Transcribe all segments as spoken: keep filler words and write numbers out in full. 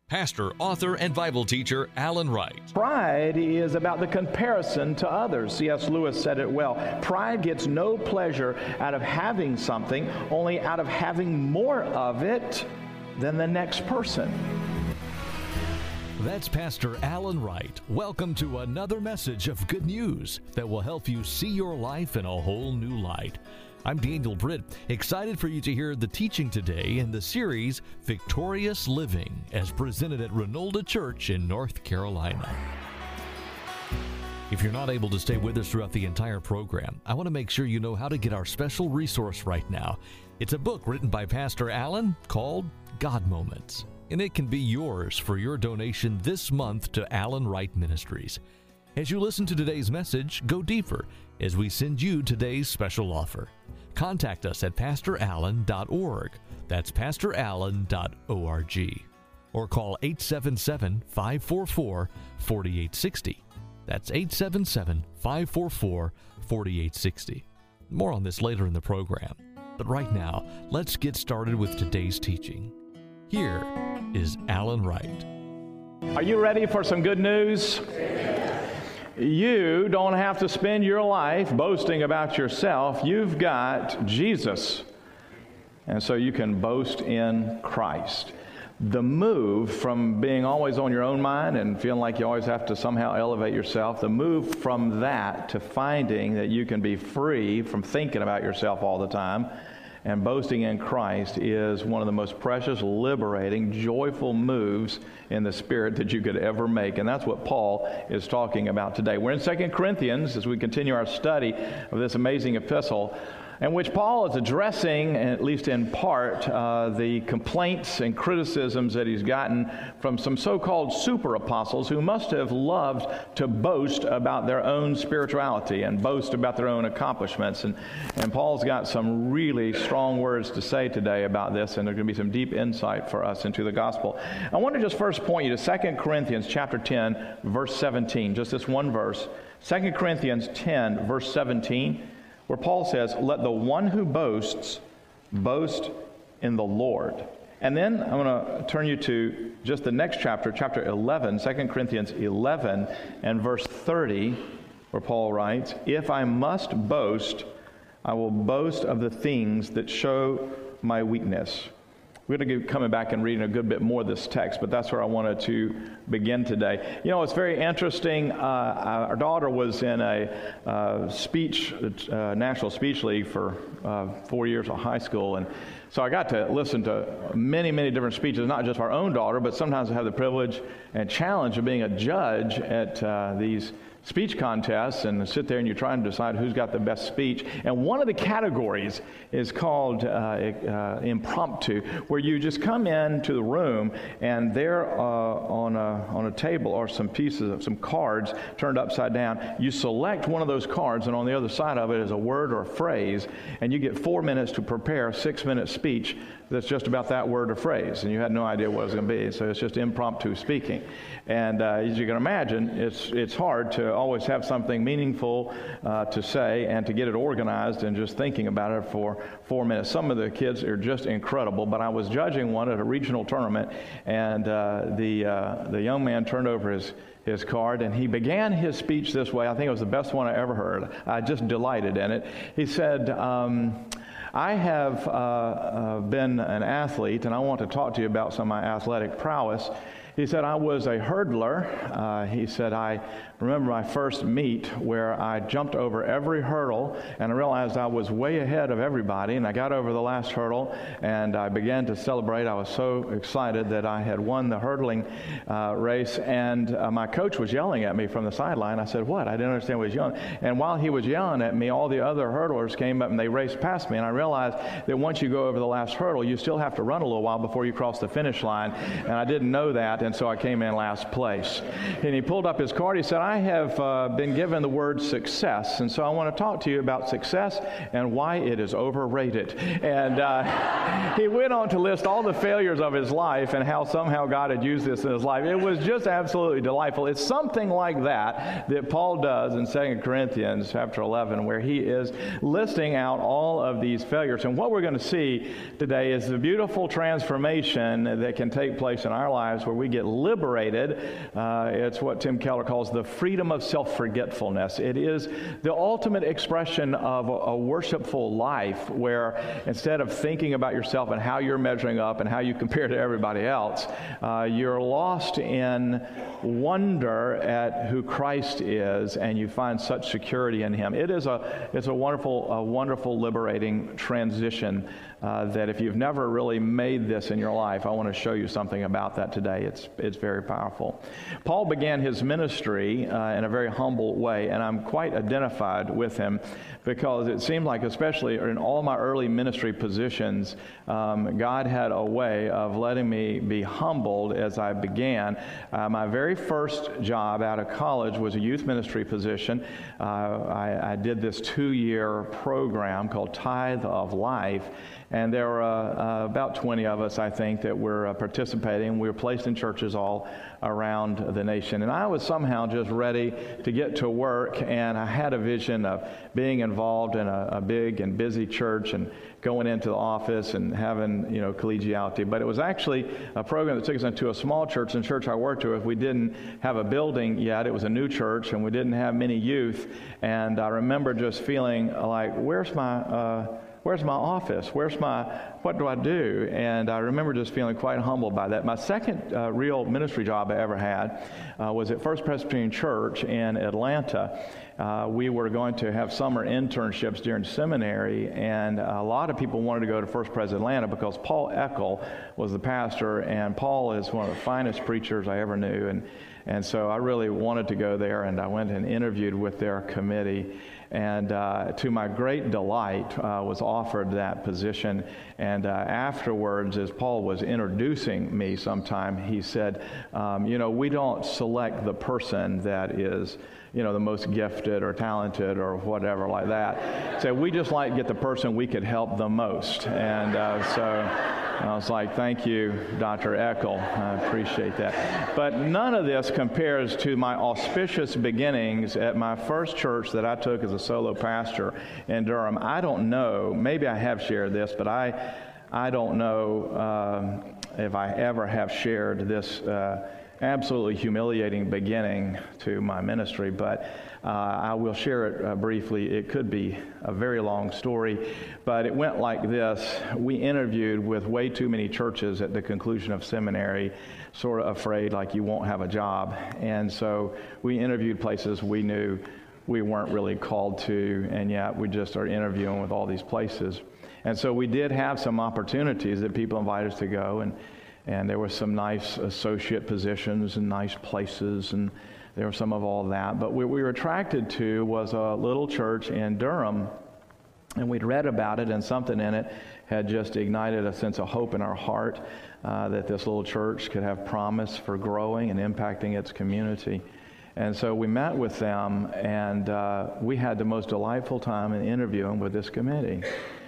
Pastor, author, and Bible teacher Alan Wright. Pride is about the comparison to others. C S Lewis said it well. Pride gets no pleasure out of having something, only out of having more of it than the next person. That's Pastor Alan Wright. Welcome to another message of good news that will help you see your life in a whole new light. I'm Daniel Britt, excited for you to hear the teaching today in the series Victorious Living, as presented at Renolda Church in North Carolina. If you're not able to stay with us throughout the entire program, I want to make sure you know how to get our special resource right now. It's a book written by Pastor Alan called God Moments, and it can be yours for your donation this month to Alan Wright Ministries. As you listen to today's message, go deeper as we send you today's special offer. Contact us at pastor allen dot org. That's pastor allen dot org. Or call eight seven seven, five four four, four eight six zero. That's eight seven seven, five four four, four eight six zero. More on this later in the program. But right now, let's get started with today's teaching. Here is Alan Wright. Are you ready for some good news? You don't have to spend your life boasting about yourself. You've got Jesus. And so you can boast in Christ. The move from being always on your own mind and feeling like you always have to somehow elevate yourself, the move from that to finding that you can be free from thinking about yourself all the time and boasting in Christ is one of the most precious, liberating, joyful moves in the Spirit that you could ever make. And that's what Paul is talking about today. We're in Second Corinthians as we continue our study of this amazing epistle, in which Paul is addressing, at least in part, uh, the complaints and criticisms that he's gotten from some so-called super apostles who must have loved to boast about their own spirituality and boast about their own accomplishments. And, and Paul's got some really strong words to say today about this, and there's going to be some deep insight for us into the gospel. I want to just first point you to Second Corinthians chapter ten, verse seventeen, just this one verse. Second Corinthians ten, verse seventeen. Where Paul says, let the one who boasts, boast in the Lord. And then I'm going to turn you to just the next chapter, chapter eleven, Second Corinthians eleven, and verse thirty, where Paul writes, if I must boast, I will boast of the things that show my weakness. We're going to be coming back and reading a good bit more of this text, but that's where I wanted to begin today. You know, it's very interesting. Uh, our daughter was in a uh, speech, uh, National Speech League for uh, four years of high school, and so I got to listen to many, many different speeches, not just our own daughter, but sometimes I have the privilege and challenge of being a judge at uh, these speech contests, and sit there and you're trying to decide who's got the best speech. And one of the categories is called uh, uh, impromptu, where you just come into the room and there uh, on a on a table are some pieces of some cards turned upside down. You select one of those cards, and on the other side of it is a word or a phrase, and you get four minutes to prepare a six-minute speech that's just about that word or phrase, and you had no idea what it was going to be. So it's just impromptu speaking. And uh, as you can imagine, it's it's hard to always have something meaningful uh, to say and to get it organized and just thinking about it for four minutes. Some of the kids are just incredible, but I was judging one at a regional tournament, and uh, the uh, the young man turned over his his card, and he began his speech this way. I think it was the best one I ever heard. I just delighted in it. He said, um, I have uh, uh, been an athlete, and I want to talk to you about some of my athletic prowess. He said, I was a hurdler. Uh, he said, I remember my first meet where I jumped over every hurdle, and I realized I was way ahead of everybody, and I got over the last hurdle, and I began to celebrate. I was so excited that I had won the hurdling uh, race, and uh, my coach was yelling at me from the sideline. I said, what? I didn't understand what he was yelling. And while he was yelling at me, all the other hurdlers came up, and they raced past me, and I realized that once you go over the last hurdle, you still have to run a little while before you cross the finish line, and I didn't know that, and so I came in last place. And he pulled up his card. He said, I have uh, been given the word success, and so I want to talk to you about success and why it is overrated. And uh, he went on to list all the failures of his life and how somehow God had used this in his life. It was just absolutely delightful. It's something like that that Paul does in Second Corinthians chapter eleven, where he is listing out all of these failures. And what we're going to see today is the beautiful transformation that can take place in our lives where we get liberated. Uh, it's what Tim Keller calls the freedom of self-forgetfulness. It is the ultimate expression of a, a worshipful life where instead of thinking about yourself and how you're measuring up and how you compare to everybody else, uh, you're lost in wonder at who Christ is, and you find such security in Him. It is a it's a wonderful, a wonderful, liberating transition uh, that if you've never really made this in your life, I want to show you something about that today. It's it's very powerful. Paul began his ministry uh, in a very humble way, and I'm quite identified with him because it seemed like, especially in all my early ministry positions, um, God had a way of letting me be humbled as I began. Uh, my very first job out of college was a youth ministry position. Uh, I, I did this two-year program called Tithe of Life, and there were uh, uh, about twenty of us, I think, that were uh, participating. We were placed in churches all around the nation. And I was somehow just ready to get to work, and I had a vision of being involved in a, a big and busy church and going into the office and having, you know, collegiality. But it was actually a program that took us into a small church. And the church I worked with, we didn't have a building yet. It was a new church, and we didn't have many youth. And I remember just feeling like, where's my... Uh, Where's my office? Where's my, what do I do? And I remember just feeling quite humbled by that. My second uh, real ministry job I ever had uh, was at First Presbyterian Church in Atlanta. Uh, we were going to have summer internships during seminary, and a lot of people wanted to go to First Pres Atlanta because Paul Eckel was the pastor, and Paul is one of the finest preachers I ever knew. And, and so I really wanted to go there, and I went and interviewed with their committee. And uh, to my great delight, uh, was offered that position. And uh, afterwards, as Paul was introducing me sometime, he said, um, you know, we don't select the person that is, you know, the most gifted or talented or whatever like that. So we just like to get the person we could help the most. And uh, so I was like, thank you, Doctor Eckel. I appreciate that. But none of this compares to my auspicious beginnings at my first church that I took as a solo pastor in Durham. I don't know, maybe I have shared this, but I, I don't know um, if I ever have shared this uh, absolutely humiliating beginning to my ministry, but uh, I will share it uh, briefly. It could be a very long story, but it went like this. We interviewed with way too many churches at the conclusion of seminary, sort of afraid like you won't have a job. And so we interviewed places we knew we weren't really called to, and yet we just started interviewing with all these places. And so we did have some opportunities that people invited us to go, and And there were some nice associate positions and nice places, and there was some of all that. But what we were attracted to was a little church in Durham, and we'd read about it, and something in it had just ignited a sense of hope in our heart uh, that this little church could have promise for growing and impacting its community. And so we met with them, and uh, we had the most delightful time in interviewing with this committee.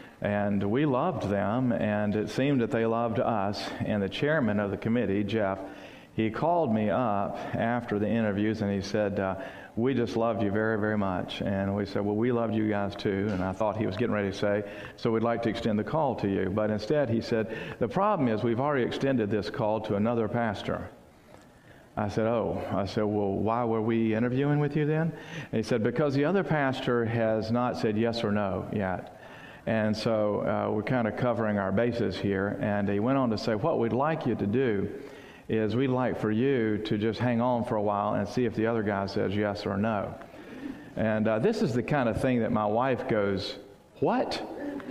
And we loved them, and it seemed that they loved us. And the chairman of the committee, Jeff, he called me up after the interviews, and he said, uh, we just loved you very, very much. And we said, well, we loved you guys too. And I thought he was getting ready to say, so we'd like to extend the call to you. But instead he said, the problem is we've already extended this call to another pastor. I said, oh. I said, well, why were we interviewing with you then? And he said, because the other pastor has not said yes or no yet. And so uh, we're kind of covering our bases here. And he went on to say, what we'd like you to do is we'd like for you to just hang on for a while and see if the other guy says yes or no. And uh, this is the kind of thing that my wife goes, what?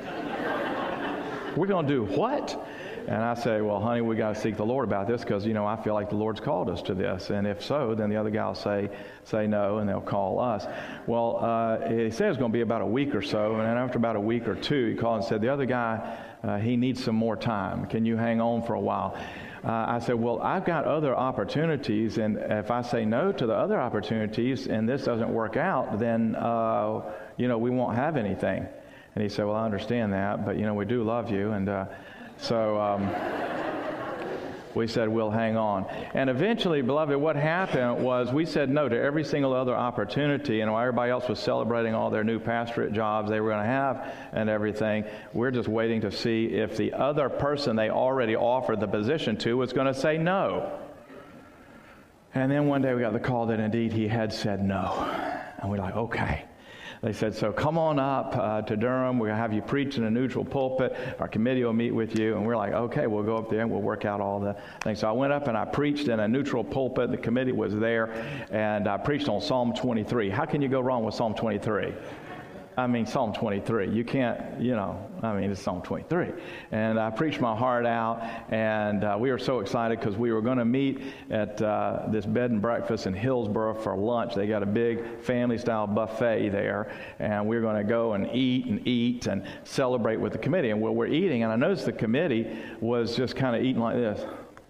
We're going to do what? And I say, well, honey, we got to seek the Lord about this because, you know, I feel like the Lord's called us to this. And if so, then the other guy will say, say no, and they'll call us. Well, uh, he said it's going to be about a week or so. And then after about a week or two, he called and said, the other guy, uh, he needs some more time. Can you hang on for a while? Uh, I said, well, I've got other opportunities. And if I say no to the other opportunities and this doesn't work out, then, uh, you know, we won't have anything. And he said, well, I understand that, but, you know, we do love you. And, uh, So um, we said, we'll hang on. And eventually, beloved, what happened was we said no to every single other opportunity. And while everybody else was celebrating all their new pastorate jobs they were going to have and everything, we're just waiting to see if the other person they already offered the position to was going to say no. And then one day we got the call that indeed he had said no. And we're like, okay. They said, so come on up uh, to Durham. We're going to have you preach in a neutral pulpit. Our committee will meet with you. And we're like, okay, we'll go up there and we'll work out all the things. So I went up and I preached in a neutral pulpit. The committee was there. And I preached on Psalm twenty-three. How can you go wrong with Psalm twenty-three? I mean, Psalm twenty-three. You can't, you know, I mean, it's Psalm twenty-three. And I preached my heart out, and uh, we were so excited because we were going to meet at uh, this bed and breakfast in Hillsboro for lunch. They got a big family-style buffet there, and we were going to go and eat and eat and celebrate with the committee. And while we're eating, and I noticed the committee was just kind of eating like this,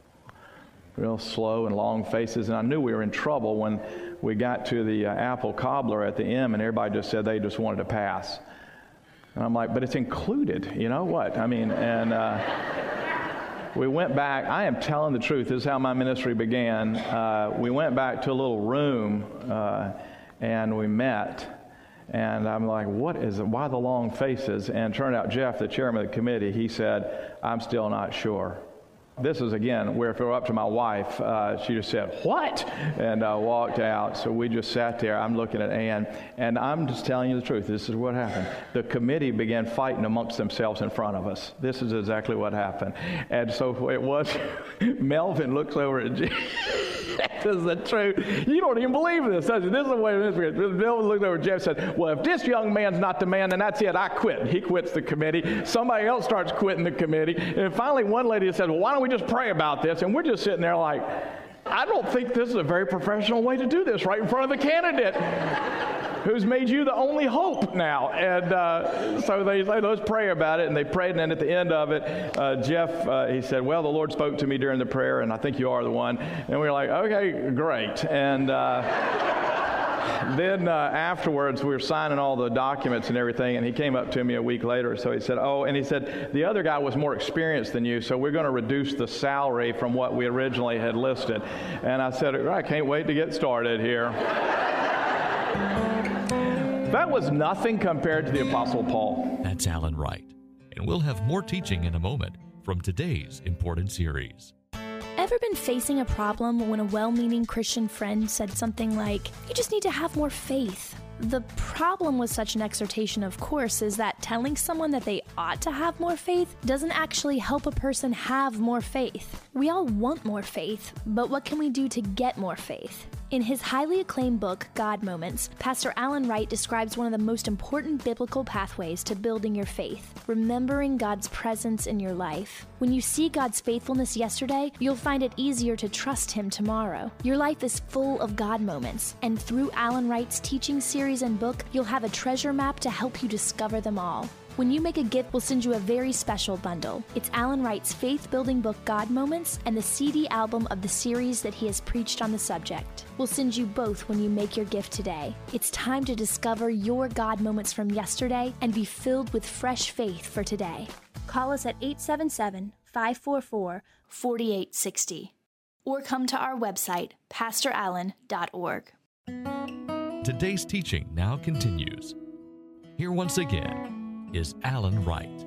real slow and long faces, and I knew we were in trouble when we got to the uh, apple cobbler at the end, and everybody just said they just wanted to pass. And I'm like, but it's included, you know what? I mean, and uh, we went back. I am telling the truth. This is how my ministry began. Uh, we went back to a little room, uh, and we met. And I'm like, what is it? Why the long faces? And it turned out Jeff, the chairman of the committee, he said, I'm still not sure. This is, again, where if it were up to my wife, uh, she just said, what? And uh, walked out. So we just sat there. I'm looking at Ann, and I'm just telling you the truth. This is what happened. The committee began fighting amongst themselves in front of us. This is exactly what happened. And so it was, Melvin looks over at Jim. This is the truth. You don't even believe this, does you? This is the way it is. Melvin looked over at Jeff and said, well, if this young man's not the man, then that's it. I quit. He quits the committee. Somebody else starts quitting the committee. And finally, one lady said, well, why don't we just pray about this? And we're just sitting there like, I don't think this is a very professional way to do this right in front of the candidate who's made you the only hope now. And uh, so they said, let's pray about it. And they prayed, and then at the end of it, uh, Jeff, uh, he said, well, the Lord spoke to me during the prayer, and I think you are the one. And we were like, okay, great. And uh, then uh, afterwards, we were signing all the documents and everything, and he came up to me a week later. So he said, oh, and he said, the other guy was more experienced than you, so we're going to reduce the salary from what we originally had listed. And I said, I can't wait to get started here. That was nothing compared to the Apostle Paul. That's Alan Wright. And we'll have more teaching in a moment from today's important series. Ever been facing a problem when a well-meaning Christian friend said something like, you just need to have more faith? The problem with such an exhortation, of course, is that telling someone that they ought to have more faith doesn't actually help a person have more faith. We all want more faith, but what can we do to get more faith? In his highly acclaimed book, God Moments, Pastor Alan Wright describes one of the most important biblical pathways to building your faith, remembering God's presence in your life. When you see God's faithfulness yesterday, you'll find it easier to trust Him tomorrow. Your life is full of God moments, and through Alan Wright's teaching series and book, you'll have a treasure map to help you discover them all. When you make a gift, we'll send you a very special bundle. It's Alan Wright's faith-building book, God Moments, and the C D album of the series that he has preached on the subject. We'll send you both when you make your gift today. It's time to discover your God moments from yesterday and be filled with fresh faith for today. Call us at eight seven seven, five four four, four eight six zero or come to our website, pastor allen dot org. Today's teaching now continues. Here once again is Alan Wright.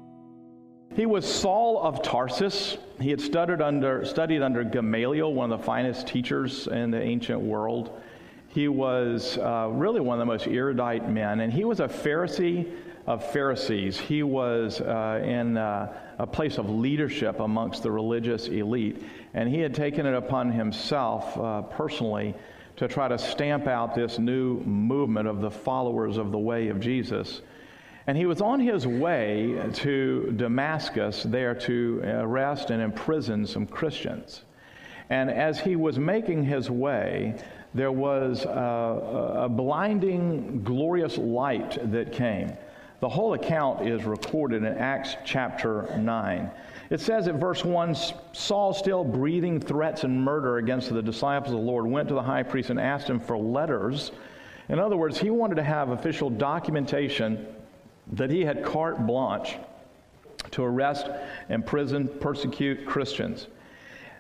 He was Saul of Tarsus. He had studied under, studied under Gamaliel, one of the finest teachers in the ancient world. He was uh, really one of the most erudite men, and he was a Pharisee of Pharisees. He was uh, in uh, a place of leadership amongst the religious elite, and he had taken it upon himself uh, personally to try to stamp out this new movement of the followers of the way of Jesus. And he was on his way to Damascus there to arrest and imprison some Christians. And as he was making his way, there was a, a blinding, glorious light that came. The whole account is recorded in Acts chapter nine. It says at verse one, Saul, still breathing threats and murder against the disciples of the Lord, went to the high priest and asked him for letters. In other words, he wanted to have official documentation that he had carte blanche to arrest, imprison, persecute Christians.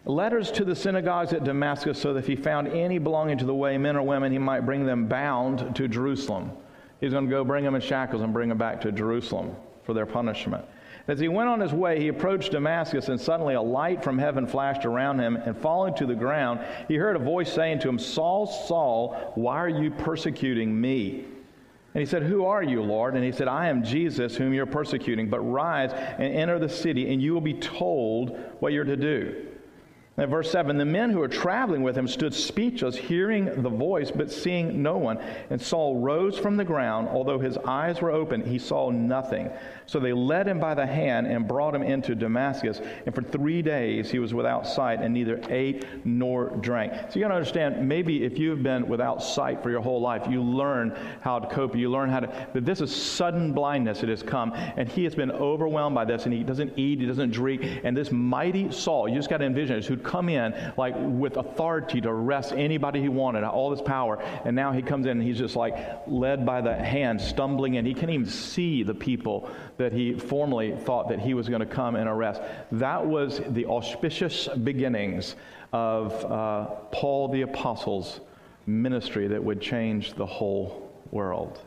letters to the synagogues at Damascus, so that if he found any belonging to the way, men or women, he might bring them bound to Jerusalem. He's going to go bring them in shackles and bring them back to Jerusalem for their punishment. As he went on his way, he approached Damascus, and suddenly a light from heaven flashed around him, and falling to the ground, he heard a voice saying to him, Saul, Saul, why are you persecuting me? And he said, who are you, Lord? And he said, I am Jesus, whom you're persecuting, but rise and enter the city, and you will be told what you're to do. And verse seven, the men who were traveling with him stood speechless, hearing the voice, but seeing no one. And Saul rose from the ground. Although his eyes were open, he saw nothing. So they led him by the hand and brought him into Damascus. And for three days he was without sight and neither ate nor drank. So you got to understand, maybe if you've been without sight for your whole life, you learn how to cope. You learn how to, but this is sudden blindness that has come. And he has been overwhelmed by this, and he doesn't eat, he doesn't drink. And this mighty Saul, you just got to envision it, who'd come in like with authority to arrest anybody he wanted, all this power, and now he comes in and he's just like led by the hand, stumbling in. He can't even see the people that he formerly thought that he was going to come and arrest. That was the auspicious beginnings of uh, Paul the Apostle's ministry that would change the whole world.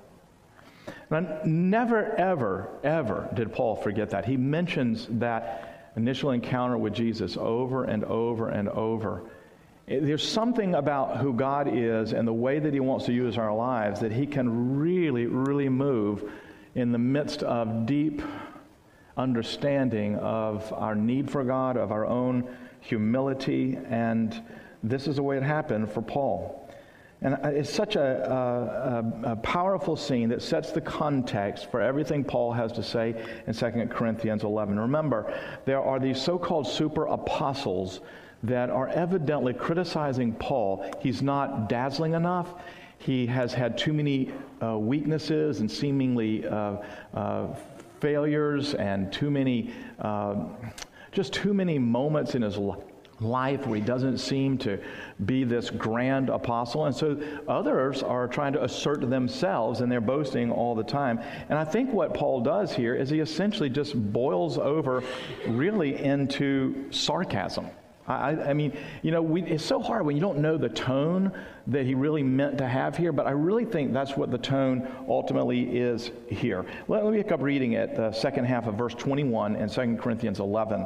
And never, ever, ever did Paul forget that. He mentions that initial encounter with Jesus over and over and over. There's something about who God is and the way that he wants to use our lives that he can really, really move in the midst of deep understanding of our need for God, of our own humility, and this is the way it happened for Paul. And it's such a, a, a powerful scene that sets the context for everything Paul has to say in Second Corinthians eleven. Remember, there are these so-called super apostles that are evidently criticizing Paul. He's not dazzling enough. He has had too many uh, weaknesses and seemingly uh, uh, failures and too many, uh, just too many moments in his life. life where he doesn't seem to be this grand apostle. And so others are trying to assert themselves, and they're boasting all the time. And I think what Paul does here is he essentially just boils over really into sarcasm. I, I mean, you know, we, it's so hard when you don't know the tone that he really meant to have here, but I really think that's what the tone ultimately is here. Let, let me pick up reading it, the second half of verse twenty-one in Second Corinthians eleven.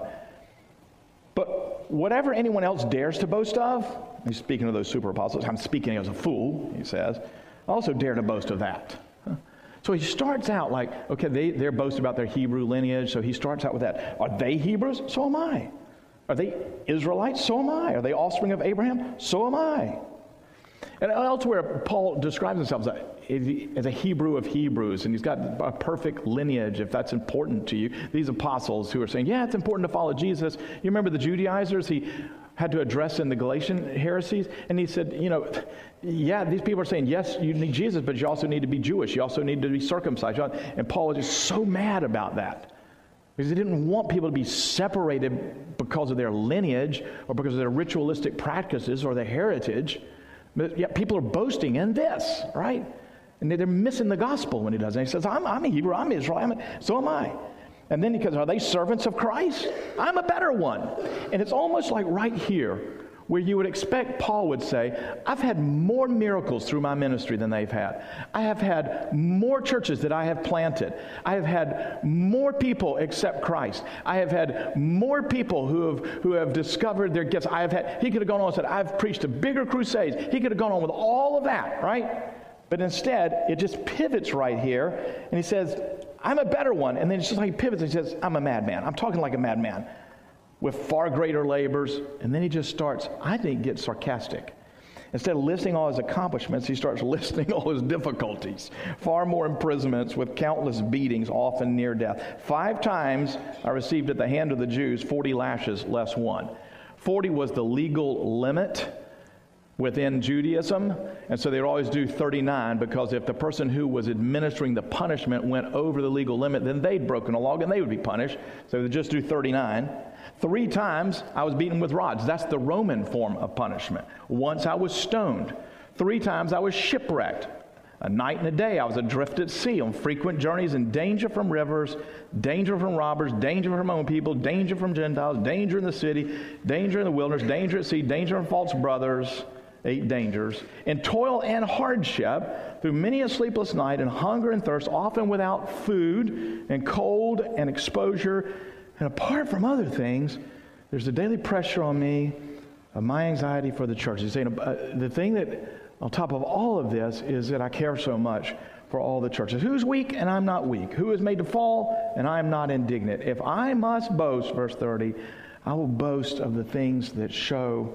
But whatever anyone else dares to boast of, he's speaking of those super apostles, I'm speaking as a fool, he says, I also dare to boast of that. So he starts out like, okay, they, they're boasting about their Hebrew lineage, so he starts out with that. Are they Hebrews? So am I. Are they Israelites? So am I. Are they offspring of Abraham? So am I. And elsewhere, Paul describes himself as a, as a Hebrew of Hebrews, and he's got a perfect lineage, if that's important to you. These apostles who are saying, yeah, it's important to follow Jesus. You remember the Judaizers he had to address in the Galatian heresies? And he said, you know, yeah, these people are saying, yes, you need Jesus, but you also need to be Jewish. You also need to be circumcised. And Paul was just so mad about that, because he didn't want people to be separated because of their lineage or because of their ritualistic practices or their heritage. But yet people are boasting in this, right? And they're missing the gospel when he does it. And he says, I'm, I'm a Hebrew, I'm Israel, I'm a, so am I. And then he goes, are they servants of Christ? I'm a better one. And it's almost like right here where you would expect Paul would say, I've had more miracles through my ministry than they've had. I have had more churches that I have planted. I have had more people accept Christ. I have had more people who have who have discovered their gifts. I have had, he could have gone on and said, I've preached to bigger crusades. He could have gone on with all of that, right? But instead, it just pivots right here, and he says, I'm a better one. And then it's just like he pivots and he says, I'm a madman. I'm talking like a madman, with far greater labors. And then he just starts, I think, gets sarcastic. Instead of listing all his accomplishments, he starts listing all his difficulties. Far more imprisonments with countless beatings, often near death. Five times I received at the hand of the Jews forty lashes less one. forty was the legal limit within Judaism, and so they'd always do thirty-nine, because if the person who was administering the punishment went over the legal limit, then they'd broken a law and they would be punished. So they'd just do thirty-nine. Three times I was beaten with rods. That's the Roman form of punishment. Once I was stoned. Three times I was shipwrecked. A night and a day I was adrift at sea on frequent journeys in danger from rivers, danger from robbers, danger from my own people, danger from Gentiles, danger in the city, danger in the wilderness, danger at sea, danger from false brothers, eight dangers, in toil and hardship, through many a sleepless night, and hunger and thirst, often without food, and cold and exposure. And apart from other things, there's the daily pressure on me of my anxiety for the church. He's saying uh, the thing that, on top of all of this, is that I care so much for all the churches. Who's weak and I'm not weak? Who is made to fall and I am not indignant? If I must boast, verse thirty, I will boast of the things that show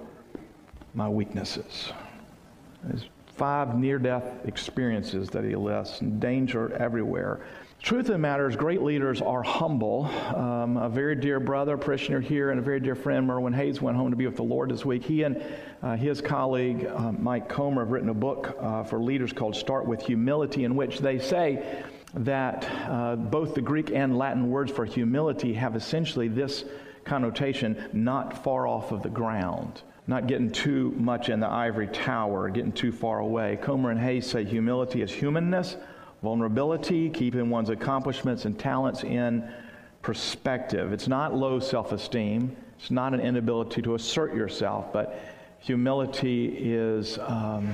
my weaknesses. There's five near-death experiences that he lists, and danger everywhere. Truth of the matter is, great leaders are humble. Um, a very dear brother, parishioner here, and a very dear friend, Merwin Hayes, went home to be with the Lord this week. He and uh, his colleague, uh, Mike Comer, have written a book uh, for leaders called Start With Humility, in which they say that uh, both the Greek and Latin words for humility have essentially this connotation: not far off of the ground, not getting too much in the ivory tower, getting too far away. Comer and Hayes say humility is humanness, vulnerability, keeping one's accomplishments and talents in perspective. It's not low self-esteem. It's not an inability to assert yourself, but humility is, um,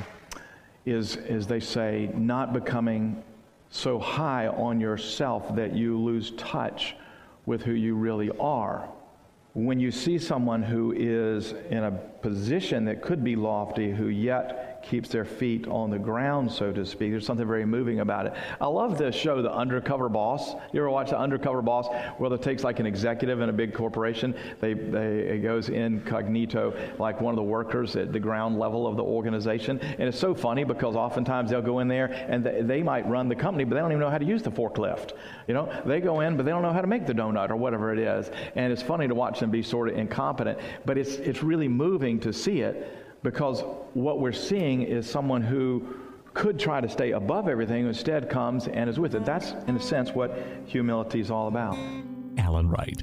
is, as they say, not becoming so high on yourself that you lose touch with who you really are. When you see someone who is in a position that could be lofty, who yet keeps their feet on the ground, so to speak, there's something very moving about it. I love this show, The Undercover Boss. You ever watch The Undercover Boss? Well, it takes like an executive in a big corporation. They, they, it goes incognito, like one of the workers at the ground level of the organization. And it's so funny because oftentimes they'll go in there and they, they might run the company, but they don't even know how to use the forklift. You know, they go in, but they don't know how to make the donut or whatever it is. And it's funny to watch them be sort of incompetent, but it's it's really moving to see it, because what we're seeing is someone who could try to stay above everything, who instead comes and is with it. That's, in a sense, what humility is all about. Alan Wright.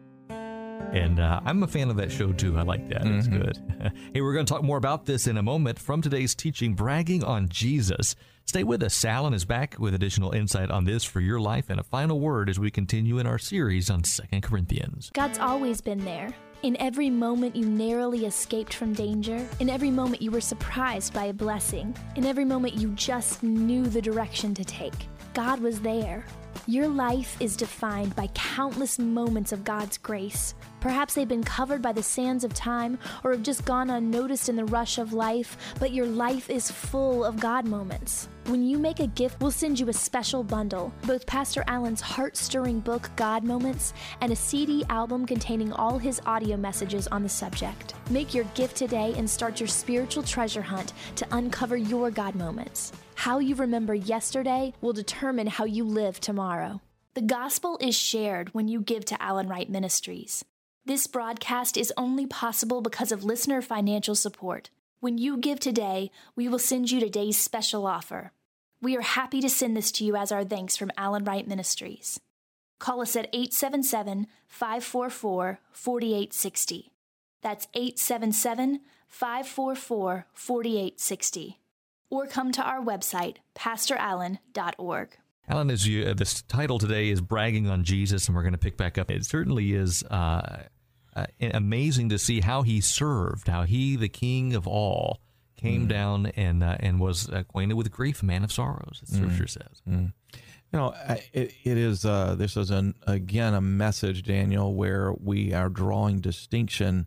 And uh, I'm a fan of that show, too. I like that. It's mm-hmm. good. Hey, we're going to talk more about this in a moment from today's teaching, Bragging on Jesus. Stay with us. Alan is back with additional insight on this for your life and a final word as we continue in our series on Second Corinthians. God's always been there. In every moment you narrowly escaped from danger, in every moment you were surprised by a blessing, in every moment you just knew the direction to take, God was there. Your life is defined by countless moments of God's grace. Perhaps they've been covered by the sands of time or have just gone unnoticed in the rush of life, but your life is full of God moments. When you make a gift, we'll send you a special bundle, both Pastor Alan's heart-stirring book, God Moments, and a C D album containing all his audio messages on the subject. Make your gift today and start your spiritual treasure hunt to uncover your God moments. How you remember yesterday will determine how you live tomorrow. The gospel is shared when you give to Alan Wright Ministries. This broadcast is only possible because of listener financial support. When you give today, we will send you today's special offer. We are happy to send this to you as our thanks from Alan Wright Ministries. Call us at eight seven seven, five four four, four eight six zero. That's eight seven seven, five four four, four eight six zero. Or come to our website, pastor allen dot org. Alan, as you, uh, this title today is Bragging on Jesus, and we're going to pick back up. It certainly is uh, uh, amazing to see how he served, how he, the King of all, came mm. down and uh, and was acquainted with grief, a man of sorrows, as Scripture mm. says. Mm. You know, it, it is, uh, this is, an, again, a message, Daniel, where we are drawing distinction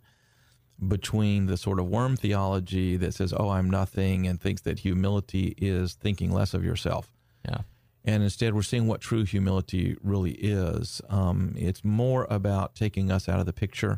between the sort of worm theology that says, oh, I'm nothing, and thinks that humility is thinking less of yourself. Yeah. And instead, we're seeing what true humility really is. Um, it's more about taking us out of the picture,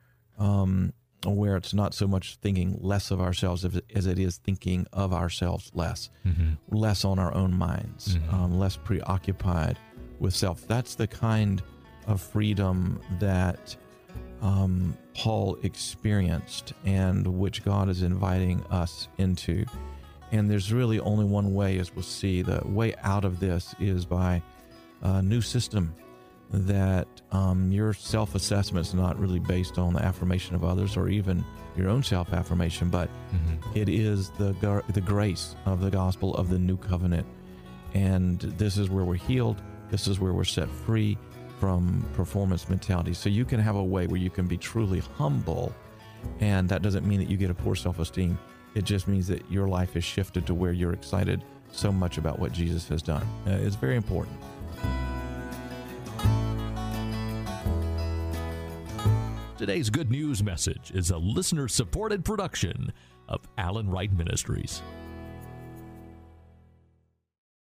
um, where it's not so much thinking less of ourselves as it is thinking of ourselves less, mm-hmm. less on our own minds, mm-hmm. um, less preoccupied with self. That's the kind of freedom that um, Paul experienced and which God is inviting us into. And there's really only one way, as we'll see. The way out of this is by a new system that um, your self-assessment is not really based on the affirmation of others or even your own self-affirmation, but mm-hmm. it is the the grace of the gospel of the new covenant. And this is where we're healed. This is where we're set free from performance mentality. So you can have a way where you can be truly humble, and that doesn't mean that you get a poor self-esteem. It just means that your life is shifted to where you're excited so much about what Jesus has done. Uh, it's very important. Today's good news message is a listener-supported production of Alan Wright Ministries.